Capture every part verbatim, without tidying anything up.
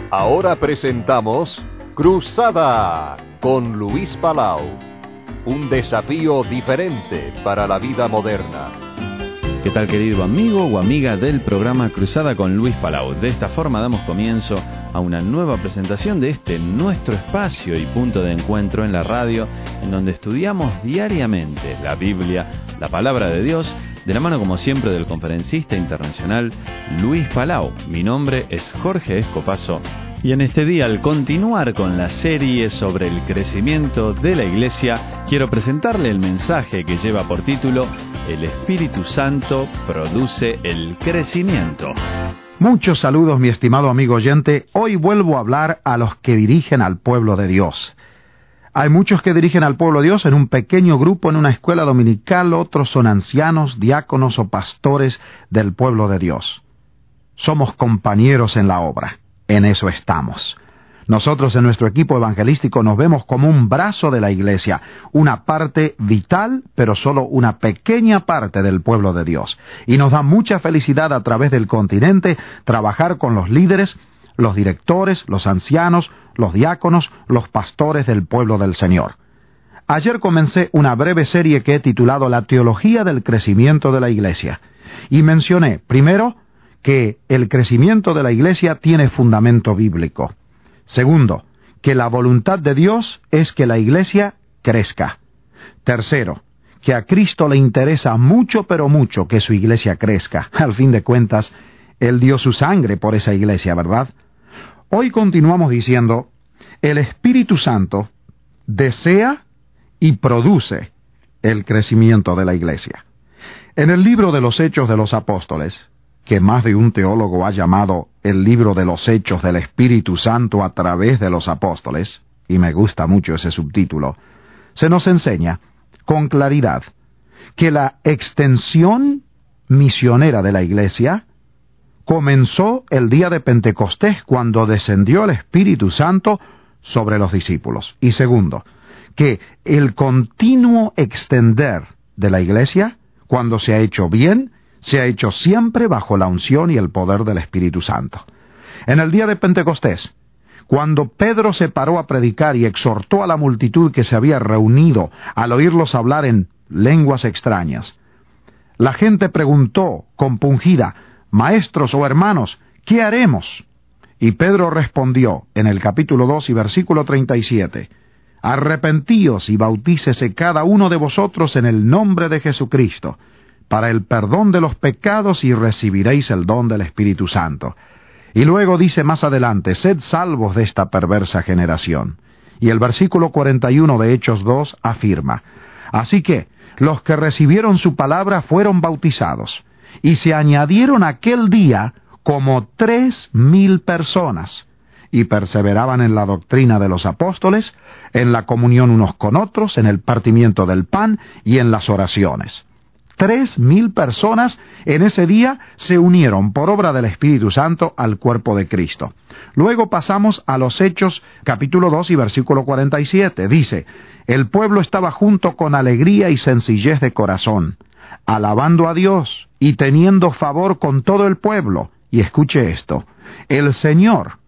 Ahora presentamos Cruzada con Luis Palau. Un desafío diferente para la vida moderna. ¿Qué tal, querido amigo o amiga del programa Cruzada con Luis Palau? De esta forma damos comienzo a una nueva presentación de este nuestro espacio y punto de encuentro en la radio, en donde estudiamos diariamente la Biblia, la palabra de Dios, de la mano como siempre del conferencista internacional Luis Palau. Mi nombre es Jorge Escopazo y en este día, al continuar con la serie sobre el crecimiento de la Iglesia, quiero presentarle el mensaje que lleva por título El Espíritu Santo produce el crecimiento. Muchos saludos, mi estimado amigo oyente. Hoy vuelvo a hablar a los que dirigen al pueblo de Dios. Hay muchos que dirigen al pueblo de Dios en un pequeño grupo en una escuela dominical, otros son ancianos, diáconos o pastores del pueblo de Dios. Somos compañeros en la obra, en eso estamos. Nosotros en nuestro equipo evangelístico nos vemos como un brazo de la iglesia, una parte vital, pero solo una pequeña parte del pueblo de Dios. Y nos da mucha felicidad a través del continente trabajar con los líderes, los directores, los ancianos, los diáconos, los pastores del pueblo del Señor. Ayer comencé una breve serie que he titulado La teología del crecimiento de la iglesia. Y mencioné, primero, que el crecimiento de la iglesia tiene fundamento bíblico. Segundo, que la voluntad de Dios es que la iglesia crezca. Tercero, que a Cristo le interesa mucho, pero mucho, que su iglesia crezca. Al fin de cuentas, Él dio su sangre por esa iglesia, ¿verdad? Hoy continuamos diciendo, el Espíritu Santo desea y produce el crecimiento de la iglesia. En el libro de los Hechos de los Apóstoles, que más de un teólogo ha llamado el libro de los Hechos del Espíritu Santo a través de los apóstoles, y me gusta mucho ese subtítulo, se nos enseña con claridad que la extensión misionera de la iglesia comenzó el día de Pentecostés, cuando descendió el Espíritu Santo sobre los discípulos. Y segundo, que el continuo extender de la iglesia, cuando se ha hecho bien, se ha hecho siempre bajo la unción y el poder del Espíritu Santo. En el día de Pentecostés, cuando Pedro se paró a predicar y exhortó a la multitud que se había reunido al oírlos hablar en lenguas extrañas, la gente preguntó compungida, «Maestros o hermanos, ¿qué haremos?» Y Pedro respondió en el capítulo dos y versículo treinta y siete, «Arrepentíos y bautícese cada uno de vosotros en el nombre de Jesucristo, para el perdón de los pecados y recibiréis el don del Espíritu Santo». Y luego dice más adelante, «Sed salvos de esta perversa generación». Y el versículo cuarenta y uno de Hechos dos afirma, «Así que los que recibieron su palabra fueron bautizados, y se añadieron aquel día como tres mil personas, y perseveraban en la doctrina de los apóstoles, en la comunión unos con otros, en el partimiento del pan y en las oraciones». Tres mil personas en ese día se unieron por obra del Espíritu Santo al cuerpo de Cristo. Luego pasamos a los Hechos, capítulo dos y versículo cuarenta y siete. Dice, «El pueblo estaba junto con alegría y sencillez de corazón, alabando a Dios y teniendo favor con todo el pueblo». Y escuche esto, «El Señor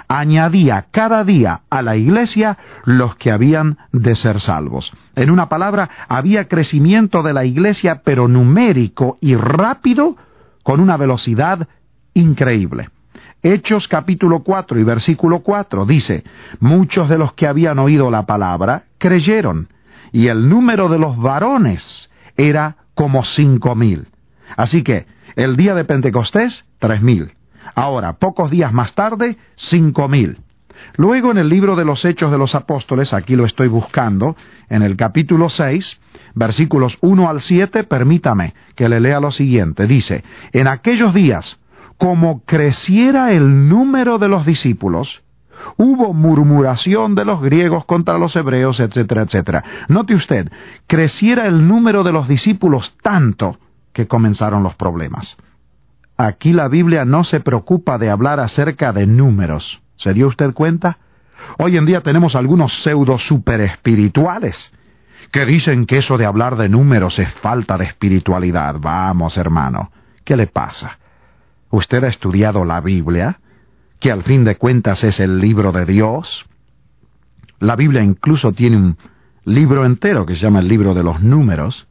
añadía cada día a la iglesia los que habían de ser salvos». En una palabra, había crecimiento de la iglesia, pero numérico y rápido, con una velocidad increíble. Hechos capítulo cuatro y versículo cuatro dice, «Muchos de los que habían oído la palabra creyeron, y el número de los varones era como cinco mil». Así que, el día de Pentecostés, tres mil. Ahora, pocos días más tarde, cinco mil. Luego, en el libro de los Hechos de los Apóstoles, aquí lo estoy buscando, en el capítulo seis, versículos uno al siete, permítame que le lea lo siguiente. Dice, «En aquellos días, como creciera el número de los discípulos, hubo murmuración de los griegos contra los hebreos, etcétera, etcétera». Note usted, creciera el número de los discípulos tanto que comenzaron los problemas. Aquí la Biblia no se preocupa de hablar acerca de números. ¿Se dio usted cuenta? Hoy en día tenemos algunos pseudo super espirituales que dicen que eso de hablar de números es falta de espiritualidad. Vamos, hermano, ¿qué le pasa? ¿Usted ha estudiado la Biblia? que al fin de cuentas es el libro de Dios. La Biblia incluso tiene un libro entero que se llama el libro de los números,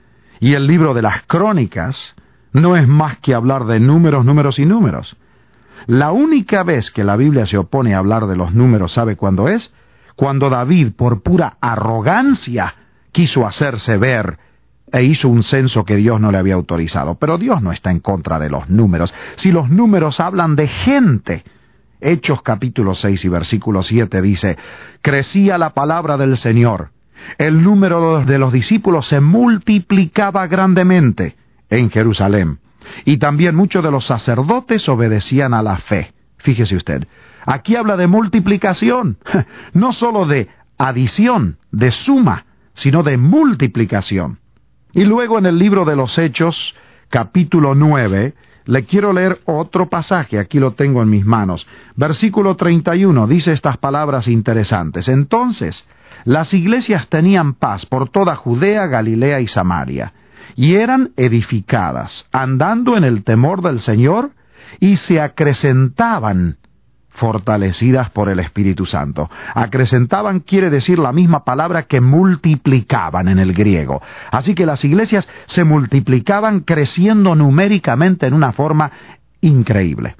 y el libro de las crónicas no es más que hablar de números, números y números. La única vez que la Biblia se opone a hablar de los números, ¿sabe cuándo es? Cuando David, por pura arrogancia, quiso hacerse ver e hizo un censo que Dios no le había autorizado. Pero Dios no está en contra de los números. Si los números hablan de gente. Hechos capítulo seis y versículo siete dice, crecía la palabra del Señor. El número de los discípulos se multiplicaba grandemente en Jerusalén. Y también muchos de los sacerdotes obedecían a la fe. Fíjese usted, aquí habla de multiplicación, no solo de adición, de suma, sino de multiplicación. Y luego en el libro de los Hechos, capítulo nueve, le quiero leer otro pasaje, aquí lo tengo en mis manos. Versículo treinta y uno dice estas palabras interesantes. Entonces, las iglesias tenían paz por toda Judea, Galilea y Samaria, y eran edificadas, andando en el temor del Señor, y se acrecentaban, fortalecidas por el Espíritu Santo. Acrecentaban quiere decir la misma palabra que multiplicaban en el griego. Así que las iglesias se multiplicaban creciendo numéricamente en una forma increíble.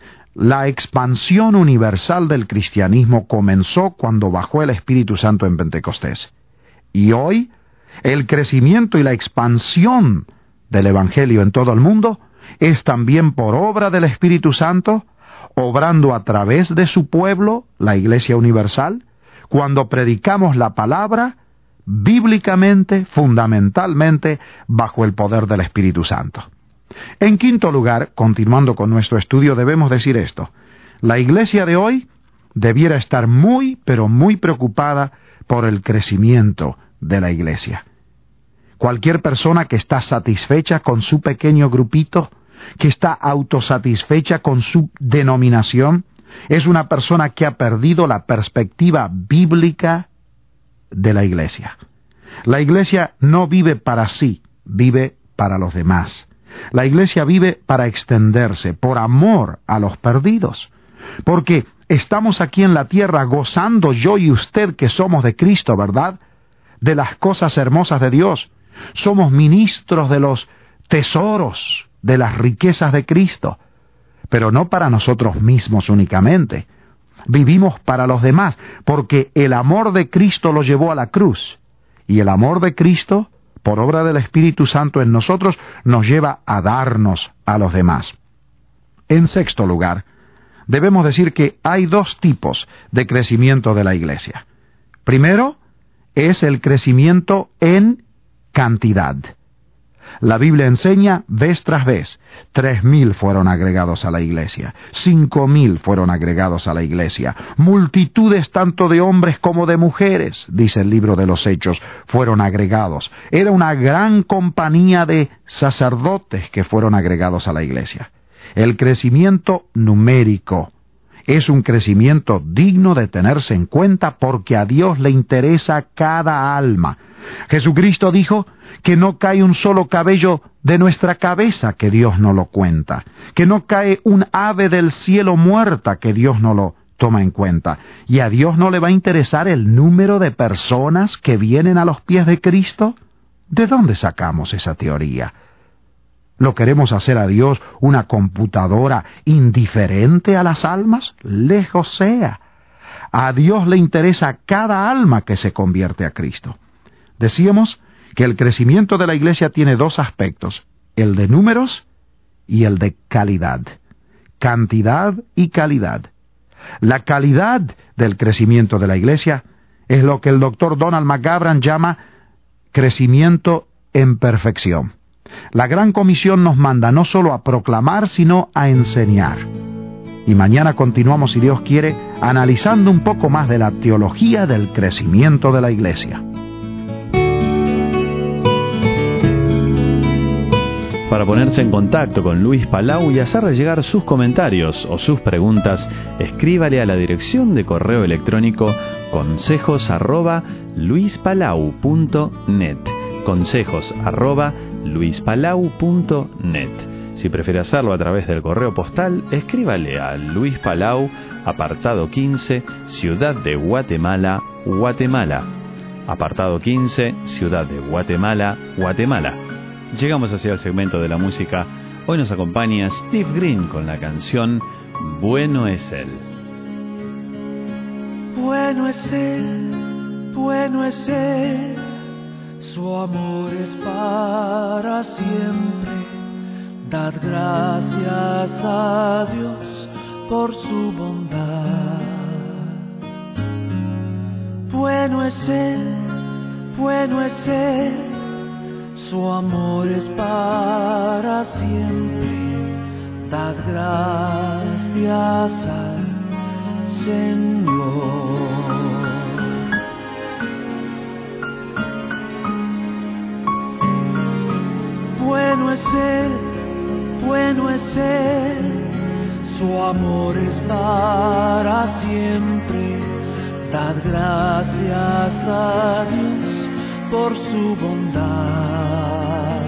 La expansión universal del cristianismo comenzó cuando bajó el Espíritu Santo en Pentecostés. Y hoy, el crecimiento y la expansión del Evangelio en todo el mundo es también por obra del Espíritu Santo, obrando a través de su pueblo, la Iglesia Universal, cuando predicamos la palabra, bíblicamente, fundamentalmente, bajo el poder del Espíritu Santo. En quinto lugar, continuando con nuestro estudio, debemos decir esto. La Iglesia de hoy debiera estar muy, pero muy preocupada por el crecimiento de la Iglesia. Cualquier persona que está satisfecha con su pequeño grupito, que está autosatisfecha con su denominación, es una persona que ha perdido la perspectiva bíblica de la Iglesia. La Iglesia no vive para sí, vive para los demás. La Iglesia vive para extenderse, por amor a los perdidos. Porque estamos aquí en la tierra gozando yo y usted que somos de Cristo, ¿verdad? De las cosas hermosas de Dios. Somos ministros de los tesoros, de las riquezas de Cristo, pero no para nosotros mismos únicamente. Vivimos para los demás, porque el amor de Cristo lo llevó a la cruz, y el amor de Cristo, por obra del Espíritu Santo en nosotros, nos lleva a darnos a los demás. En sexto lugar, debemos decir que hay dos tipos de crecimiento de la Iglesia. Primero, es el crecimiento en cantidad. La Biblia enseña vez tras vez, tres mil fueron agregados a la iglesia, cinco mil fueron agregados a la iglesia, multitudes tanto de hombres como de mujeres, dice el libro de los Hechos, fueron agregados. Era una gran compañía de sacerdotes que fueron agregados a la iglesia. El crecimiento numérico es un crecimiento digno de tenerse en cuenta porque a Dios le interesa cada alma. Jesucristo dijo que no cae un solo cabello de nuestra cabeza que Dios no lo cuenta, que no cae un ave del cielo muerta que Dios no lo toma en cuenta. ¿Y a Dios no le va a interesar el número de personas que vienen a los pies de Cristo? ¿De dónde sacamos esa teoría? ¿Lo queremos hacer a Dios una computadora indiferente a las almas? Lejos sea. A Dios le interesa cada alma que se convierte a Cristo. Decíamos que el crecimiento de la iglesia tiene dos aspectos, el de números y el de calidad. Cantidad y calidad. La calidad del crecimiento de la iglesia es lo que el doctor Donald McGavran llama crecimiento en perfección. La Gran Comisión nos manda no solo a proclamar, sino a enseñar. Y mañana continuamos, si Dios quiere, analizando un poco más de la teología del crecimiento de la iglesia. Para ponerse en contacto con Luis Palau y hacerle llegar sus comentarios o sus preguntas, escríbale a la dirección de correo electrónico consejos arroba luispalau punto net. consejos arroba luispalau punto net. Si prefiere hacerlo a través del correo postal, escríbale a Luis Palau, apartado quince, Ciudad de Guatemala, Guatemala. Apartado quince, Ciudad de Guatemala, Guatemala. Llegamos hacia el segmento de la música. Hoy nos acompaña Steve Green con la canción Bueno es Él. Bueno es Él, bueno es Él, su amor es para siempre. Dad gracias a Dios por su bondad. Bueno es Él, bueno es Él, su amor es para siempre. Dad gracias al Señor. Bueno es Él, bueno es Él, su amor es para siempre. Dad gracias a Dios por su bondad.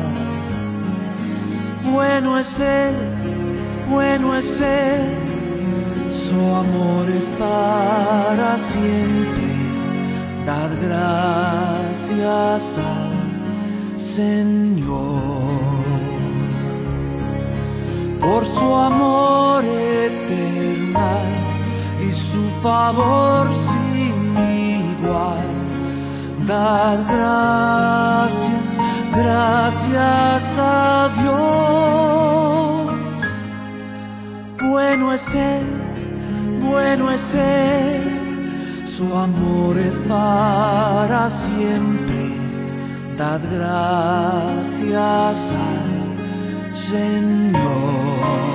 Bueno es Él, bueno es Él, su amor es para siempre. Dad gracias al Señor por su amor eterno y su favor sin igual. Dad gracias, gracias a Dios. Bueno es Él, bueno es Él, su amor es para siempre. Dad gracias al Señor.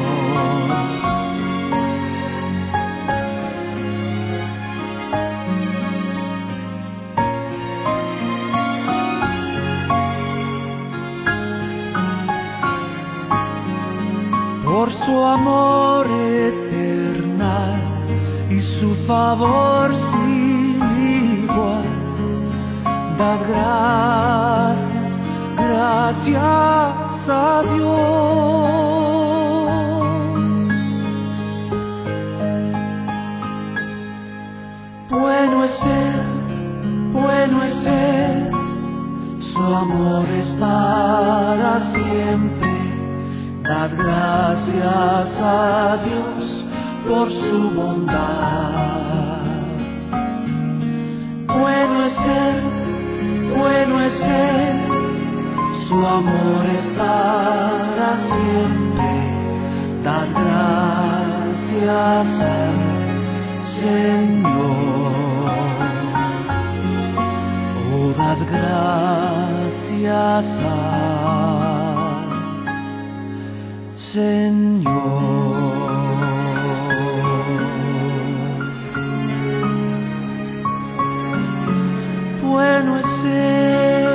Por su amor eterno y su favor sin igual. Dad gracias, gracias a Dios. Bueno es Él, bueno es Él, su amor es para siempre. Dad gracias a Dios por su bondad. Bueno es Él, bueno es Él, su amor es para siempre. Dad gracias al Señor. Oh, dad gracias al Señor. Bueno es Él.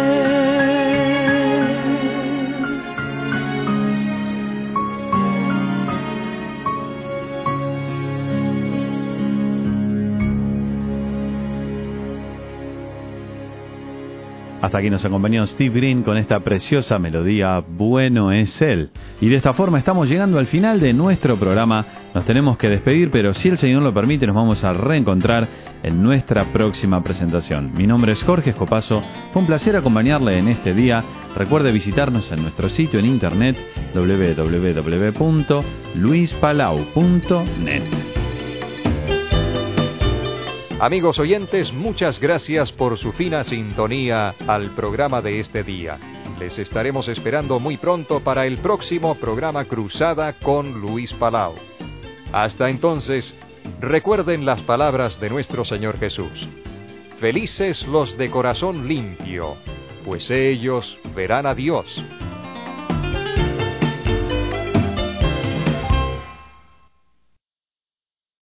Hasta aquí nos acompañó Steve Green con esta preciosa melodía Bueno es Él. Y de esta forma estamos llegando al final de nuestro programa. Nos tenemos que despedir, pero si el Señor lo permite nos vamos a reencontrar en nuestra próxima presentación. Mi nombre es Jorge Escopazo. Fue un placer acompañarle en este día. Recuerde visitarnos en nuestro sitio en internet doble u doble u doble u punto luis palau punto net. Amigos oyentes, muchas gracias por su fina sintonía al programa de este día. Les estaremos esperando muy pronto para el próximo programa Cruzada con Luis Palau. Hasta entonces, recuerden las palabras de nuestro Señor Jesús. Felices los de corazón limpio, pues ellos verán a Dios.